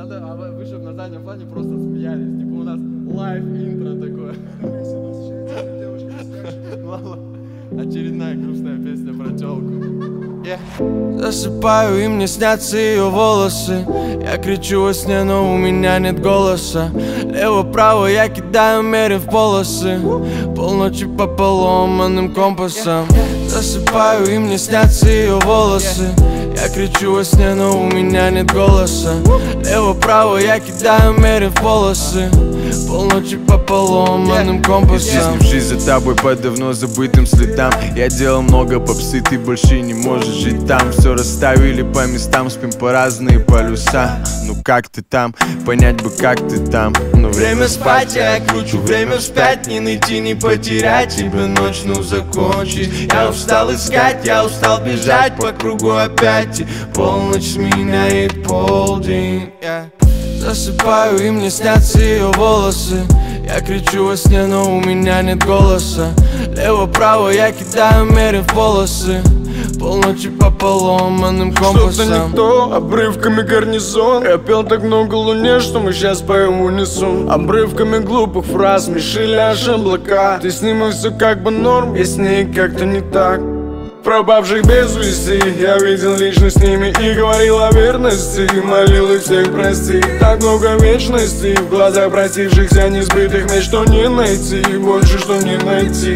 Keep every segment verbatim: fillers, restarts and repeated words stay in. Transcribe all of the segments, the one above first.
Надо, а вы, вы чтобы на заднем плане просто смеялись. Типа у нас лайв-интро такое. Очередная грустная песня про тёлку. Yeah. Засыпаю, и мне снятся ее волосы. Я кричу во сне, но у меня нет голоса. Лево-право я кидаю, мерив полосы. Полночи по поломанным компасам. Засыпаю, и мне снятся ее волосы. Я кричу во сне, но у меня нет голоса. Лево-право я кидаю, мерив полосы. Полночи по поломанным компасам. Если в жизнь за тобой по давно забытым следам, я делал много попсы, ты больше не можешь жить там. Все расставили по местам, спим по разные полюса. Ну как ты там, понять бы как ты там. Но Время спать, я кручу время вспять. Не найти, не потерять тебя, ночь, ну закончить. Я устал искать, я устал бежать по кругу опять. И полночь сменяет полдень, yeah. Засыпаю, и мне снятся ее волосы. Я кричу во сне, но у меня нет голоса. Лево-право я кидаю, мерив полосы. Полночи по поломанным компасам. Что-то не то, обрывками гарнизон. Я пел так много луне, что мы сейчас поем в унисон. Обрывками глупых фраз смешили аж облака. Ты с ним и все как бы норм, я с ней как-то не так. Пропавших без вести я видел лично с ними и говорил о верности. Молил их всех простить. Так много вечности в глазах простившихся несбытых меч, что не найти, больше что не найти.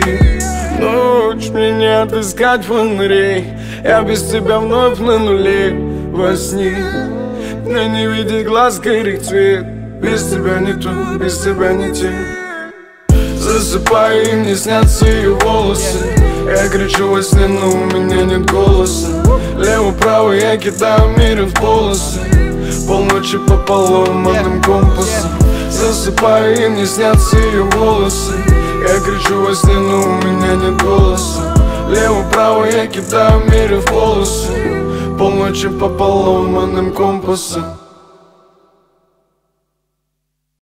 Ночь мне не отыскать фонарей. Я без тебя вновь на нуле во сне. Мне не видеть глаз горит цвет. Без тебя не то, без тебя не те. Засыпаю, и мне снятся ее волосы. Я кричу во сне, но у меня нет голоса. Лево-право я кидаю, мерив полосы. Полночи по поломанным компасам. Засыпаю, и мне снятся ее волосы. Я кричу во сне, но у меня нет голоса. Лево-право я кидаю, мерив полосы. Полночи по поломанным компасам.